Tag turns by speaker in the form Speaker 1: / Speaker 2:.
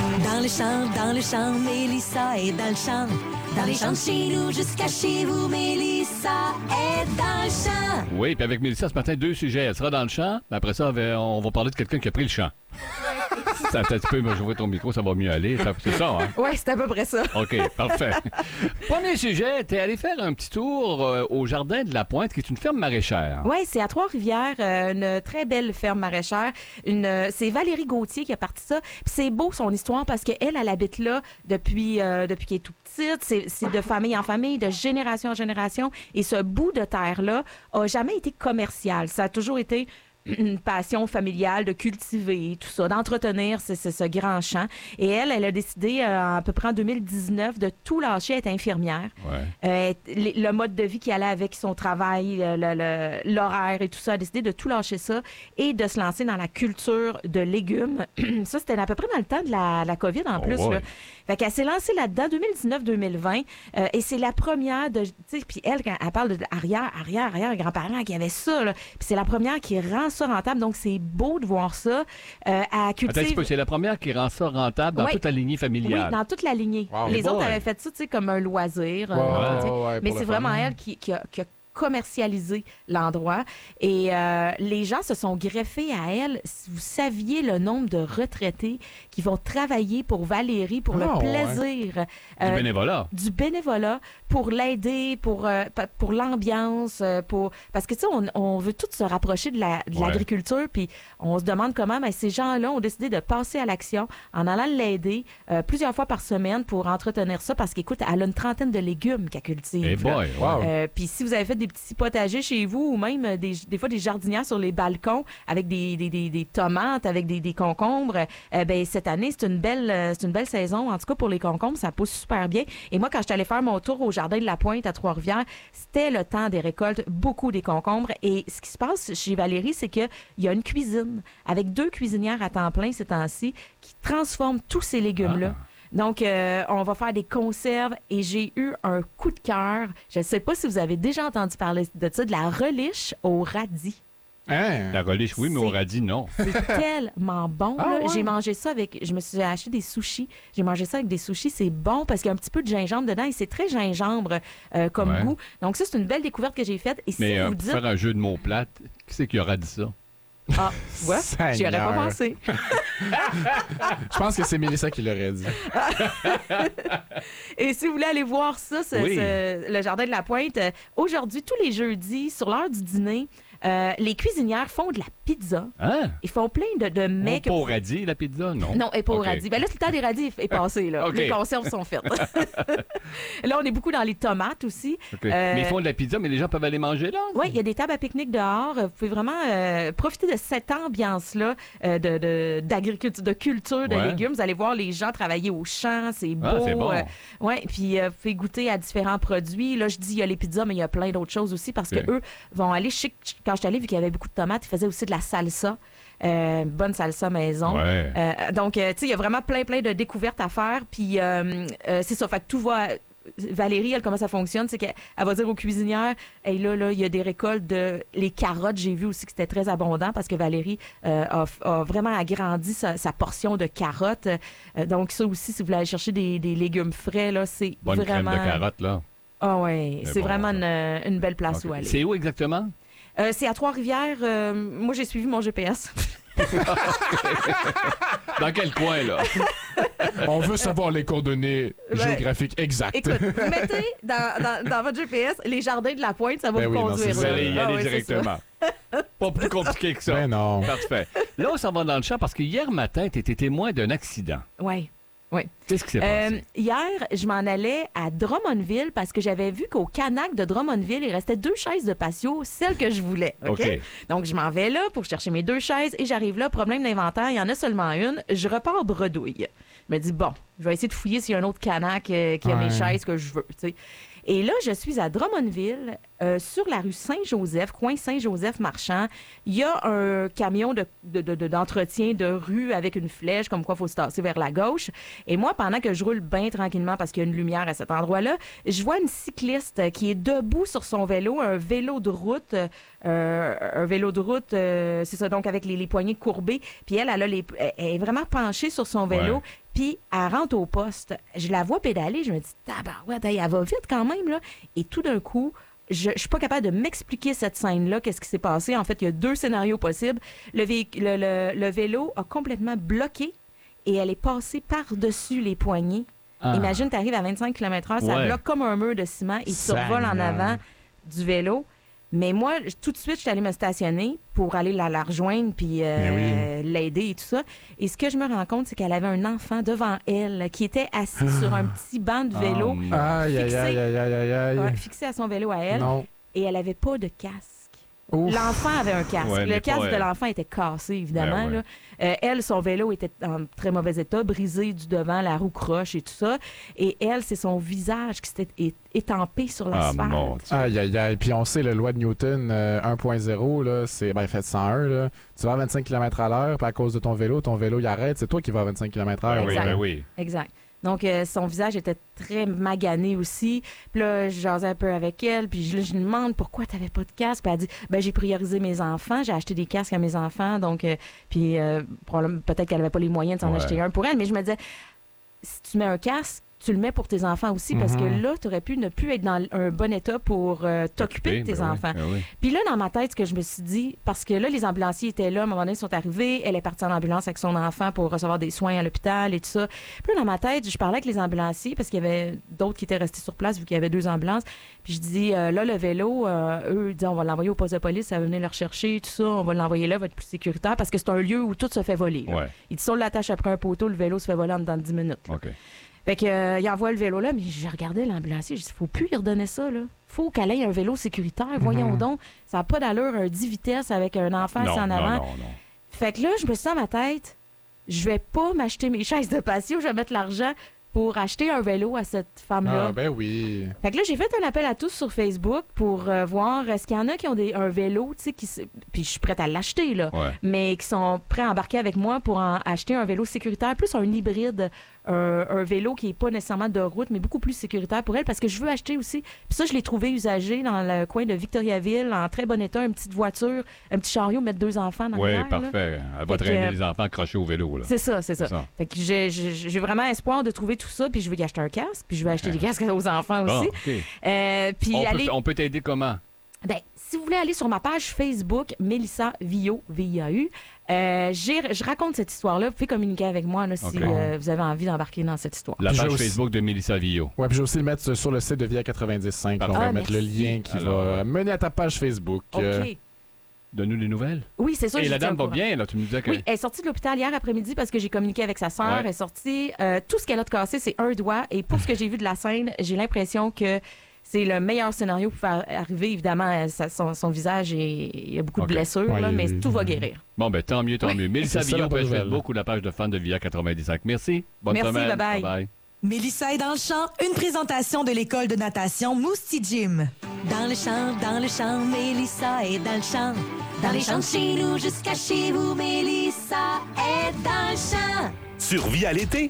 Speaker 1: Dans le champ, Mélissa est dans le champ. Dans les champs de chez nous jusqu'à chez vous, Mélissa est dans le champ.
Speaker 2: Oui, puis avec Mélissa, ce matin, 2 sujets. Elle sera dans le champ, mais après ça, on va parler de quelqu'un qui a pris le champ. Attends un petit peu, moi, j'ouvre ton micro, ça va mieux aller. C'est ça, hein?
Speaker 3: Oui, c'est à peu près ça.
Speaker 2: OK, parfait. Premier sujet, t'es allé faire un petit tour au Jardin de la Pointe, qui est une ferme maraîchère.
Speaker 3: Oui, c'est à Trois-Rivières, une très belle ferme maraîchère. C'est Valérie Gauthier qui a parti ça. Puis c'est beau son histoire parce qu'elle habite là depuis qu'elle est toute petite. C'est de famille en famille, de génération en génération. Et ce bout de terre-là a jamais été commercial. Ça a toujours été une passion familiale de cultiver tout ça, d'entretenir ce grand champ. Et elle a décidé à peu près en 2019 de tout lâcher, être infirmière.
Speaker 2: Ouais.
Speaker 3: Le mode de vie qui allait avec son travail, l'horaire et tout ça, a décidé de tout lâcher ça et de se lancer dans la culture de légumes. Ça, c'était à peu près dans le temps de la COVID en plus.
Speaker 2: Ouais.
Speaker 3: Là. Fait qu'elle s'est lancée là-dedans 2019-2020 et c'est la première de... Tu sais, puis elle, quand elle parle de arrière-grands-parents qui avaient ça, là, puis c'est la première qui rend ça rentable. Donc, c'est beau de voir ça. À cultiver...
Speaker 2: Attends un petit peu, c'est la première qui rend ça rentable dans toute la lignée familiale.
Speaker 3: Oui, dans toute la lignée.
Speaker 4: Wow.
Speaker 3: Les autres
Speaker 2: Ouais.
Speaker 3: avaient fait ça, tu sais, comme un loisir. Mais c'est vraiment elle qui a commercialiser l'endroit. Et les gens se sont greffés à elle. Si vous saviez le nombre de retraités qui vont travailler pour Valérie, pour le plaisir.
Speaker 2: Du bénévolat.
Speaker 3: Du bénévolat, pour l'aider, pour l'ambiance, parce que tu sais, on veut tous se rapprocher de l'agriculture, puis on se demande comment ces gens-là ont décidé de passer à l'action en allant l'aider plusieurs fois par semaine pour entretenir ça, parce qu'écoute, elle a une trentaine de légumes qu'elle cultive.
Speaker 2: Eh boy, wow.
Speaker 3: Puis si vous avez fait des petits potagers chez vous ou même des fois des jardinières sur les balcons avec des tomates, avec des concombres, ben cette année, c'est une belle saison. En tout cas, pour les concombres, ça pousse super bien. Et moi, quand je suis allée faire mon tour au Jardin de la Pointe à Trois-Rivières, c'était le temps des récoltes, beaucoup des concombres. Et ce qui se passe chez Valérie, c'est qu'il y a une cuisine avec 2 cuisinières à temps plein ces temps-ci qui transforment tous ces légumes-là. Donc, on va faire des conserves et j'ai eu un coup de cœur. Je ne sais pas si vous avez déjà entendu parler de ça, de la relish au radis.
Speaker 4: Hein?
Speaker 2: La relish, oui, mais au radis, non.
Speaker 3: C'est tellement bon.
Speaker 4: Ah,
Speaker 3: là.
Speaker 4: ouais?
Speaker 3: J'ai mangé ça je me suis acheté des sushis. J'ai mangé ça avec des sushis. C'est bon parce qu'il y a un petit peu de gingembre dedans et c'est très gingembre comme goût. Donc, ça, c'est une belle découverte que j'ai faite. Et si
Speaker 2: Mais
Speaker 3: vous
Speaker 2: pour
Speaker 3: dites...
Speaker 2: faire un jeu de mots plates, qui c'est qui aura dit ça?
Speaker 3: Ah, tu vois, j'y aurais pas
Speaker 4: Seigneur.
Speaker 3: pensé.
Speaker 4: Je pense que c'est Mélissa qui l'aurait dit.
Speaker 3: Et si vous voulez aller voir ça, le Jardin de la Pointe, aujourd'hui, tous les jeudis, sur l'heure du dîner, les cuisinières font de la pizza.
Speaker 2: Hein?
Speaker 3: Ils font plein de mets.
Speaker 2: Pas au radis, la pizza, non?
Speaker 3: Non, et pas au
Speaker 2: OK.
Speaker 3: radis. Ben là, c'est le temps des radis est passé. Là.
Speaker 2: OK.
Speaker 3: Les conserves sont faites. Là, on est beaucoup dans les tomates aussi.
Speaker 2: OK. Mais ils font de la pizza, mais les gens peuvent aller manger là?
Speaker 3: Oui, il y a des tables à pique-nique dehors. Vous pouvez vraiment profiter de cette ambiance-là d'agriculture, de culture de légumes. Vous allez voir les gens travailler au champ. C'est beau.
Speaker 2: Ah, c'est bon.
Speaker 3: Ouais, puis vous pouvez goûter à différents produits. Là, je dis il y a les pizzas, mais il y a plein d'autres choses aussi parce que eux vont aller... Quand je suis allée, vu qu'il y avait beaucoup de tomates, ils faisaient aussi de la salsa. Bonne salsa maison.
Speaker 2: Ouais.
Speaker 3: Donc, tu sais, il y a vraiment plein de découvertes à faire. Puis, c'est ça. Fait que tout va... Valérie, elle, comment ça fonctionne, c'est qu'elle va dire aux cuisinières, hey, là, il y a des récoltes de... Les carottes, j'ai vu aussi que c'était très abondant parce que Valérie a vraiment agrandi sa portion de carottes. Donc, ça aussi, si vous voulez aller chercher des légumes frais, là, c'est
Speaker 2: Bonne
Speaker 3: vraiment...
Speaker 2: crème de carotte, là.
Speaker 3: Ah oui, c'est
Speaker 2: bon,
Speaker 3: vraiment une belle place où aller.
Speaker 2: C'est où exactement?
Speaker 3: C'est à Trois-Rivières. Moi, j'ai suivi mon GPS.
Speaker 2: Dans quel coin, là?
Speaker 4: On veut savoir les coordonnées géographiques exactes.
Speaker 3: Écoute, mettez dans votre GPS les jardins de la Pointe, ça va
Speaker 4: Ben
Speaker 3: vous
Speaker 4: oui, non,
Speaker 3: conduire.
Speaker 4: c'est
Speaker 2: Vous
Speaker 4: ça.
Speaker 3: là.
Speaker 2: allez y
Speaker 3: Ah
Speaker 2: aller
Speaker 3: oui, c'est ça.
Speaker 2: directement. Pas plus compliqué que ça.
Speaker 4: Ben non.
Speaker 2: Parfait. Là, on s'en va dans le champ parce que hier matin, tu étais témoin d'un accident.
Speaker 3: Oui.
Speaker 2: Qu'est-ce qui s'est passé?
Speaker 3: Hier, je m'en allais à Drummondville parce que j'avais vu qu'au Canac de Drummondville, il restait 2 chaises de patio, celles que je voulais.
Speaker 2: OK.
Speaker 3: Donc, je m'en vais là pour chercher mes 2 chaises et j'arrive là, problème d'inventaire, il y en a seulement une. Je repars bredouille. Je me dis, bon, je vais essayer de fouiller s'il y a un autre Canac qui a mes chaises que je veux. Tu sais. Et là, je suis à Drummondville, sur la rue Saint-Joseph, coin Saint-Joseph-Marchand. Il y a un camion d'entretien de rue avec une flèche, comme quoi il faut se tasser vers la gauche. Et moi, pendant que je roule bien tranquillement parce qu'il y a une lumière à cet endroit-là, je vois une cycliste qui est debout sur son vélo, un vélo de route. C'est ça, donc avec les poignées courbées. Puis elle est vraiment penchée sur son vélo.
Speaker 2: Ouais.
Speaker 3: Puis elle rentre au poste. Je la vois pédaler. Je me dis, tabarouette, elle va vite quand même, là. Et tout d'un coup, je suis pas capable de m'expliquer cette scène-là, qu'est-ce qui s'est passé. En fait, il y a 2 scénarios possibles. Le vélo a complètement bloqué et elle est passée par-dessus les poignées.
Speaker 2: Ah.
Speaker 3: Imagine, tu arrives à 25 km/h, ça
Speaker 2: Ouais.
Speaker 3: bloque comme un mur de ciment et survole en
Speaker 4: Seigneur.
Speaker 3: avant du vélo. Mais moi, tout de suite, je suis allée me stationner pour aller la rejoindre puis l'aider et tout ça. Et ce que je me rends compte, c'est qu'elle avait un enfant devant elle qui était assis sur un petit banc de vélo,
Speaker 2: Oh, non.
Speaker 4: Aïe, aïe,
Speaker 3: Fixé.
Speaker 4: aïe, aïe, aïe, aïe.
Speaker 3: ouais, fixé à son vélo à elle.
Speaker 4: Non.
Speaker 3: Et elle avait pas de casque.
Speaker 4: Ouf.
Speaker 3: L'enfant avait un casque.
Speaker 2: Ouais, mais
Speaker 3: le casque
Speaker 2: pas,
Speaker 3: de l'enfant était cassé, évidemment.
Speaker 2: Ben ouais.
Speaker 3: Là. Elle, son vélo était en très mauvais état, brisé du devant, la roue croche et tout ça. Et elle, c'est son visage qui s'était étampé sur
Speaker 2: Ah,
Speaker 3: l'asphalte.
Speaker 2: mon Dieu.
Speaker 4: Aïe, aïe, aïe. Puis on sait, la loi de Newton 1.0, là, c'est fait 101. Là. Tu vas à 25 km/h, puis à cause de ton vélo, il arrête. C'est toi qui vas à 25 km/h.
Speaker 2: Oui,
Speaker 3: Exact.
Speaker 2: ben oui.
Speaker 3: Exact. Donc, son visage était très magané aussi. Puis là, je jasais un peu avec elle. Puis je lui demande pourquoi tu n'avais pas de casque. Puis elle dit, j'ai priorisé mes enfants. J'ai acheté des casques à mes enfants. Donc, puis peut-être qu'elle n'avait pas les moyens de s'en
Speaker 2: Ouais.
Speaker 3: acheter un pour elle. Mais je me disais, si tu mets un casque, tu le mets pour tes enfants aussi. Parce que là, tu aurais pu ne plus être dans un bon état pour t'occuper de tes
Speaker 2: Ben oui,
Speaker 3: enfants.
Speaker 2: ben oui.
Speaker 3: Puis là, dans ma tête, ce que je me suis dit, parce que là, les ambulanciers étaient là, à un moment donné, ils sont arrivés, elle est partie en ambulance avec son enfant pour recevoir des soins à l'hôpital et tout ça. Puis là, dans ma tête, je parlais avec les ambulanciers parce qu'il y avait d'autres qui étaient restés sur place vu qu'il y avait 2 ambulances. Puis je dis, là, le vélo, eux, ils disent, on va l'envoyer au poste de police, ça va venir le rechercher, tout ça, on va l'envoyer là, va être plus sécuritaire parce que c'est un lieu où tout se fait voler. Là.
Speaker 2: Ouais.
Speaker 3: Ils disent, on l'attache après un poteau, le vélo se fait voler en dedans de 10 minutes.
Speaker 2: OK.
Speaker 3: Fait que, il envoie le vélo là, mais je regardais l'ambulancier, je dis, faut plus lui redonner ça, là. Faut qu'elle ait un vélo sécuritaire, voyons donc. Ça n'a pas d'allure, un 10 vitesses avec un enfant assis en avant.
Speaker 2: non.
Speaker 3: Fait que là, je me suis dit dans ma tête, je vais pas m'acheter mes chaises de patio, je vais mettre l'argent pour acheter un vélo à cette femme-là.
Speaker 4: Ah, ben oui.
Speaker 3: Fait que là, j'ai fait un appel à tous sur Facebook pour voir est-ce qu'il y en a qui ont un vélo, tu sais, puis je suis prête à l'acheter, là,
Speaker 2: Ouais.
Speaker 3: mais qui sont prêts à embarquer avec moi pour acheter un vélo sécuritaire, plus un hybride, un vélo qui n'est pas nécessairement de route, mais beaucoup plus sécuritaire pour elle, parce que je veux acheter aussi. Puis ça, je l'ai trouvé usagé dans le coin de Victoriaville, en très bon état, une petite voiture, un petit chariot, mettre 2 enfants dans
Speaker 2: Oui,
Speaker 3: l'arrière, là.
Speaker 2: parfait. Elle va
Speaker 3: Fait
Speaker 2: traîner
Speaker 3: que,
Speaker 2: les enfants accrochés au vélo. Là.
Speaker 3: C'est ça.
Speaker 2: C'est ça.
Speaker 3: Fait que j'ai vraiment espoir de trouver tout ça, puis je veux y acheter un casque, puis je veux acheter des casques aux enfants
Speaker 2: Bon,
Speaker 3: aussi.
Speaker 2: OK.
Speaker 3: Puis
Speaker 2: On peut t'aider comment?
Speaker 3: ben, si vous voulez aller sur ma page Facebook, Mélissa Villot, VIAU, je raconte cette histoire-là. Vous pouvez communiquer avec moi là, si
Speaker 2: OK.
Speaker 3: vous avez envie d'embarquer dans cette histoire.
Speaker 2: La
Speaker 4: Puis
Speaker 2: page
Speaker 4: j'ai aussi-
Speaker 2: Facebook de Mélissa Villot.
Speaker 4: Ouais, puis je vais aussi le mettre sur le site de Via 95. On va
Speaker 3: Ah,
Speaker 4: mettre le
Speaker 3: merci.
Speaker 4: lien qui
Speaker 2: Alors,
Speaker 4: va mener à ta page Facebook.
Speaker 3: OK.
Speaker 2: Donne-nous des nouvelles.
Speaker 3: Oui, c'est ça.
Speaker 2: Et
Speaker 3: je
Speaker 2: la
Speaker 3: vous tiens
Speaker 2: dame
Speaker 3: au
Speaker 2: va
Speaker 3: courant.
Speaker 2: bien, là. Tu me disais que.
Speaker 3: Oui, elle est sortie de l'hôpital hier après-midi parce que j'ai communiqué avec sa sœur.
Speaker 2: Ouais.
Speaker 3: Elle est sortie. Tout ce qu'elle a de cassé, c'est un doigt. Et pour ce que j'ai vu de la scène, j'ai l'impression que c'est le meilleur scénario pour faire arriver. Évidemment, son visage, il y a beaucoup
Speaker 2: OK.
Speaker 3: de blessures,
Speaker 4: Ouais,
Speaker 3: là, mais
Speaker 4: il-
Speaker 3: tout va guérir.
Speaker 2: Bon, ben tant mieux, tant mieux. Mélissa
Speaker 4: C'est ça,
Speaker 2: Villot,
Speaker 4: la bonne
Speaker 2: page
Speaker 4: nouvelle.
Speaker 2: Facebook ou la page de fans de Via 95. Merci. Bonne
Speaker 3: Merci,
Speaker 2: semaine.
Speaker 3: bye-bye.
Speaker 2: Bye-bye.
Speaker 1: Mélissa est dans le champ, une présentation de l'école de natation Mousti Gym. Dans le champ, Mélissa est dans le champ. Dans les champs de chez nous jusqu'à chez vous, Mélissa est dans le champ.
Speaker 5: Sur Via l'été,